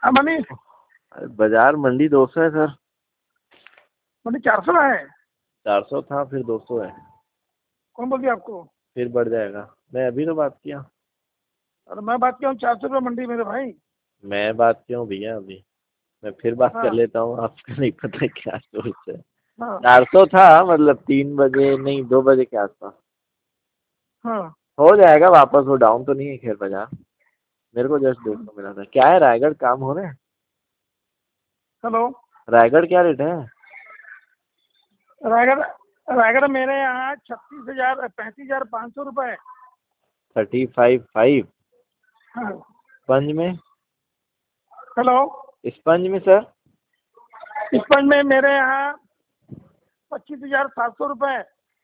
Money बाजार मंडी 200 है sir. Money 400 है। 400 था फिर 200 है। कौन बोल दिया आपको? फिर बढ़ जाएगा। मैं अभी तो बात किया। अरे मैं बात किया हूँ 400 रुपये मंडी मेरे भाई। मैं बात किया हूँ भैया अभी। मैं फिर बात कर हाँ लेता हूँ, आपको नहीं पता क्या सोच है। हाँ 400 था, मतलब 3 बजे नहीं 2 बजे के आसपास। हाँ। हो जाएगा वापस, वो डाउन तो नहीं है खैर बाजार। मेरे को जस्ट 200 मिला था। क्या है रायगढ़ काम हो रहे हैं? हेलो। रायगढ़ क्या रेट है? रायगढ़ रायगढ़ मेरे यहाँ 35,500 रुपये। 35,500। हाँ। स्पंज में? हेलो। स्पंज में सर? स्पंज में मेरे यहाँ 25,700 रुपये।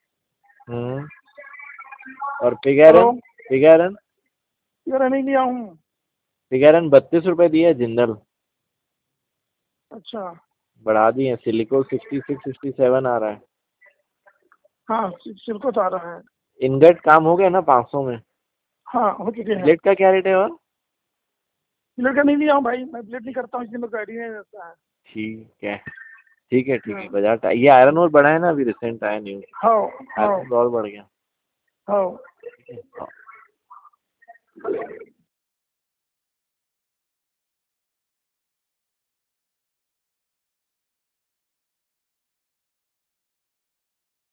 और हेलो। पिगैरन? पिगैरन? ये नहीं लिया हूँ। पिगैरन 32 रुपए दिए जिंदल। अच्छा। बढ़ा दिए। सिलिको 66 67 आ रहा है। हाँ सिल्को तो आ रहा है। इनगट काम हो गया ना 500 में? हाँ हो चुके हैं। प्लेट का क्या रेट है? और प्लेट का नहीं लिया हूँ भाई, मैं प्लेट नहीं करता हूँ इसलिए मेरे को आइडिया नहीं रहता है। ठीक है ठीक है ठीक है। हाँ बाजार ये आयरन और बढ़ा है ना, अभी रिसेंट आया न्यूज। हाँ हाँ आयरन और बढ़ गया। हाँ। ठीक है।